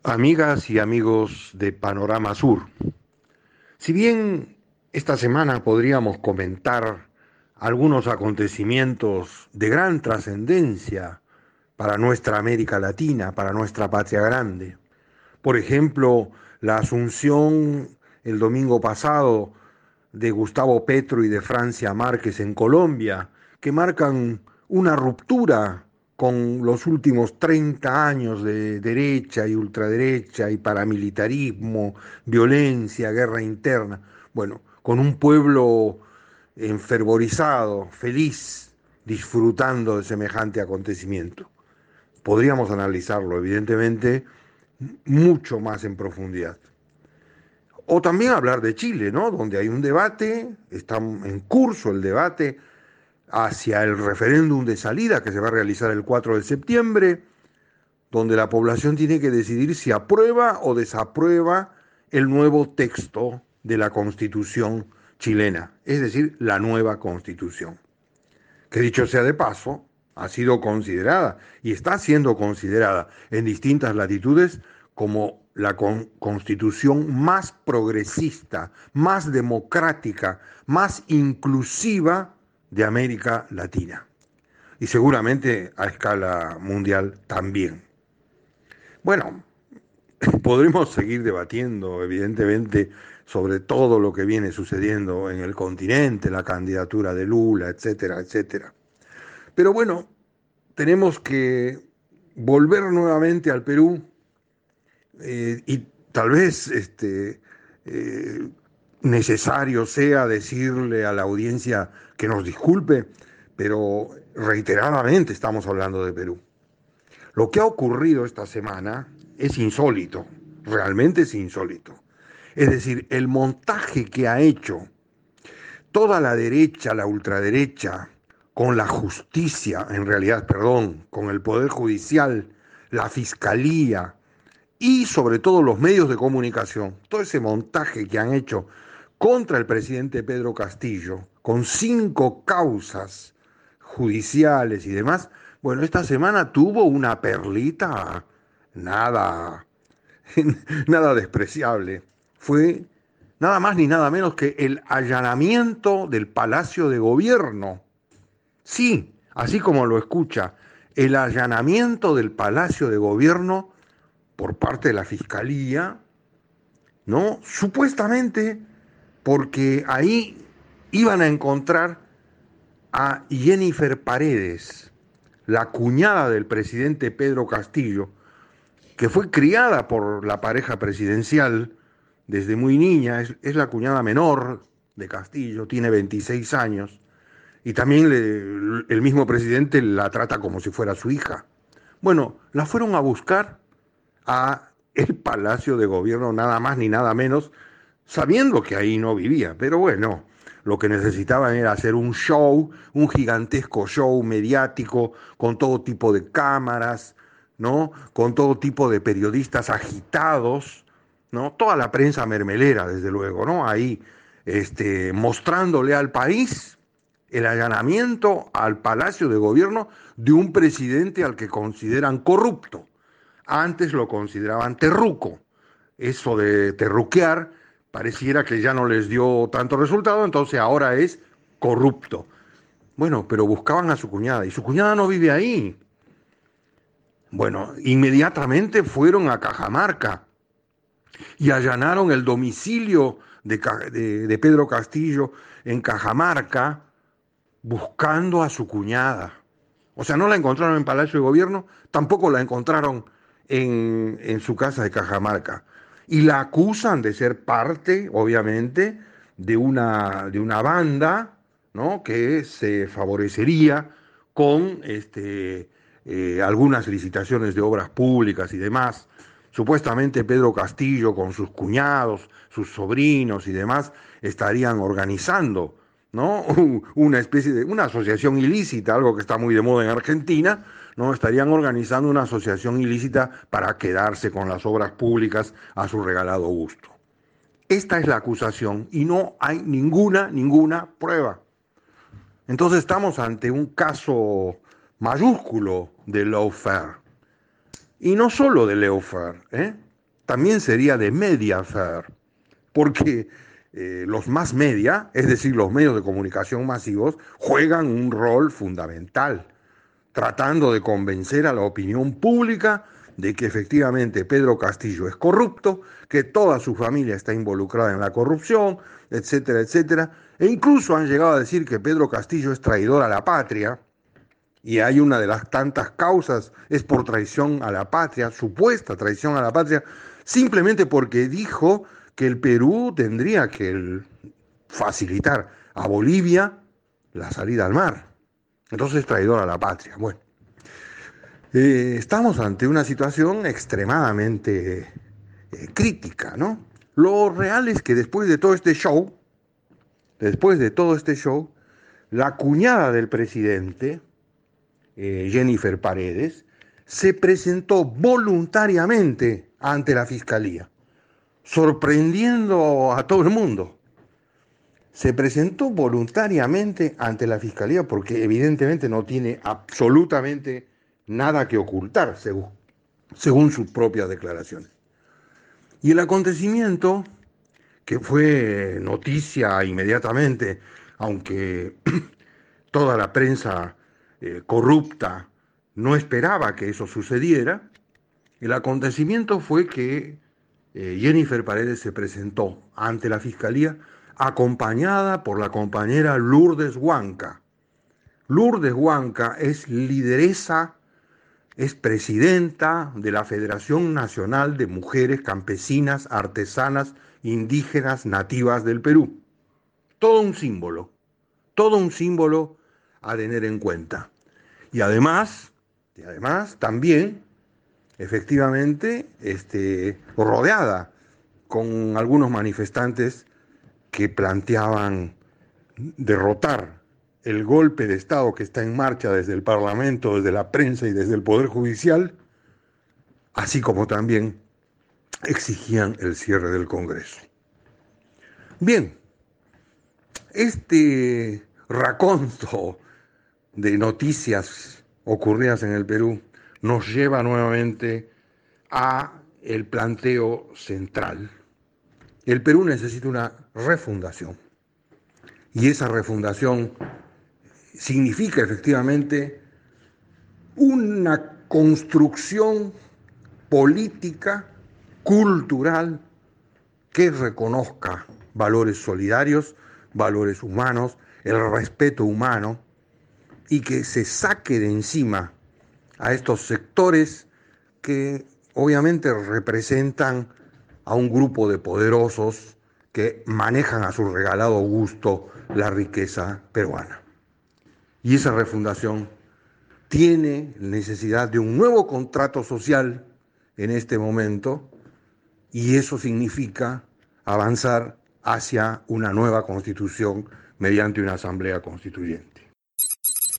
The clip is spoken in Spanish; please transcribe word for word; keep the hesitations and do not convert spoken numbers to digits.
Amigas y amigos de Panorama Sur, si bien esta semana podríamos comentar algunos acontecimientos de gran trascendencia para nuestra América Latina, para nuestra patria grande, por ejemplo, la asunción el domingo pasado de Gustavo Petro y de Francia Márquez en Colombia, que marcan una ruptura con los últimos treinta años de derecha y ultraderecha y paramilitarismo, violencia, guerra interna. Bueno, con un pueblo enfervorizado, feliz, disfrutando de semejante acontecimiento. Podríamos analizarlo, evidentemente, mucho más en profundidad. O también hablar de Chile, ¿no? Donde hay un debate, está en curso el debate hacia el referéndum de salida que se va a realizar el cuatro de septiembre, donde la población tiene que decidir si aprueba o desaprueba el nuevo texto de la Constitución chilena, es decir, la nueva Constitución, que dicho sea de paso, ha sido considerada y está siendo considerada en distintas latitudes como la con constitución más progresista, más democrática, más inclusiva de América Latina. Y seguramente a escala mundial también. Bueno, podremos seguir debatiendo, evidentemente, sobre todo lo que viene sucediendo en el continente, la candidatura de Lula, etcétera, etcétera. Pero bueno, tenemos que volver nuevamente al Perú eh, y tal vez este, eh, necesario sea decirle a la audiencia que nos disculpe, pero reiteradamente estamos hablando de Perú. Lo que ha ocurrido esta semana es insólito, realmente es insólito. Es decir, el montaje que ha hecho toda la derecha, la ultraderecha, con la justicia, en realidad, perdón, con el Poder Judicial, la Fiscalía y sobre todo los medios de comunicación, todo ese montaje que han hecho contra el presidente Pedro Castillo, con cinco causas judiciales y demás, bueno, esta semana tuvo una perlita nada, nada despreciable. Fue nada más ni nada menos que el allanamiento del Palacio de Gobierno. Sí, así como lo escucha, el allanamiento del Palacio de Gobierno por parte de la Fiscalía, ¿no? Supuestamente porque ahí iban a encontrar a Jennifer Paredes, la cuñada del presidente Pedro Castillo, que fue criada por la pareja presidencial desde muy niña, es, es la cuñada menor de Castillo, tiene veintiséis años, y también le, el mismo presidente la trata como si fuera su hija. Bueno, la fueron a buscar a el Palacio de Gobierno, nada más ni nada menos, sabiendo que ahí no vivía, pero bueno, lo que necesitaban era hacer un show, un gigantesco show mediático, con todo tipo de cámaras, ¿no? Con todo tipo de periodistas agitados, ¿no? Toda la prensa mermelera, desde luego, ¿no? Ahí, este, mostrándole al país el allanamiento al Palacio de Gobierno de un presidente al que consideran corrupto. Antes lo consideraban terruco. Eso de terruquear pareciera que ya no les dio tanto resultado, entonces ahora es corrupto. Bueno, pero buscaban a su cuñada y su cuñada no vive ahí. Bueno, inmediatamente fueron a Cajamarca y allanaron el domicilio de, de, de Pedro Castillo en Cajamarca buscando a su cuñada. O sea, no la encontraron en Palacio de Gobierno, tampoco la encontraron en, en su casa de Cajamarca. Y la acusan de ser parte, obviamente, de una, de una banda, ¿no? Que se favorecería con este, eh, algunas licitaciones de obras públicas y demás. Supuestamente Pedro Castillo con sus cuñados, sus sobrinos y demás estarían organizando, ¿no? Una especie de una asociación ilícita, algo que está muy de moda en Argentina, ¿no? Estarían organizando una asociación ilícita para quedarse con las obras públicas a su regalado gusto. Esta es la acusación y no hay ninguna, ninguna prueba. Entonces estamos ante un caso mayúsculo de lawfare. Y no solo de lawfare, ¿eh? también sería de Mediafair, porque eh, los más media, es decir, los medios de comunicación masivos, juegan un rol fundamental, tratando de convencer a la opinión pública de que efectivamente Pedro Castillo es corrupto, que toda su familia está involucrada en la corrupción, etcétera, etcétera. E incluso han llegado a decir que Pedro Castillo es traidor a la patria, y hay una de las tantas causas, es por traición a la patria, supuesta traición a la patria, simplemente porque dijo que el Perú tendría que facilitar a Bolivia la salida al mar. Entonces, traidor a la patria. Bueno, eh, estamos ante una situación extremadamente eh, crítica, ¿no? Lo real es que después de todo este show, después de todo este show, la cuñada del presidente, eh, Jennifer Paredes, se presentó voluntariamente ante la fiscalía, sorprendiendo a todo el mundo. Se presentó voluntariamente ante la fiscalía porque evidentemente no tiene absolutamente nada que ocultar, según, según sus propias declaraciones. Y el acontecimiento, que fue noticia inmediatamente, aunque toda la prensa eh, corrupta no esperaba que eso sucediera, el acontecimiento fue que eh, Jennifer Paredes se presentó ante la fiscalía acompañada por la compañera Lourdes Huanca. Lourdes Huanca es lideresa, es presidenta de la Federación Nacional de Mujeres Campesinas, Artesanas, Indígenas, Nativas del Perú. Todo un símbolo, todo un símbolo a tener en cuenta. Y además, y además también, efectivamente, este, rodeada con algunos manifestantes que planteaban derrotar el golpe de Estado que está en marcha desde el Parlamento, desde la prensa y desde el Poder Judicial, así como también exigían el cierre del Congreso. Bien, este raconto de noticias ocurridas en el Perú nos lleva nuevamente a el planteo central. El Perú necesita una refundación y esa refundación significa efectivamente una construcción política, cultural, que reconozca valores solidarios, valores humanos, el respeto humano, y que se saque de encima a estos sectores que obviamente representan a un grupo de poderosos que manejan a su regalado gusto la riqueza peruana. Y esa refundación tiene necesidad de un nuevo contrato social en este momento, y eso significa avanzar hacia una nueva constitución mediante una asamblea constituyente.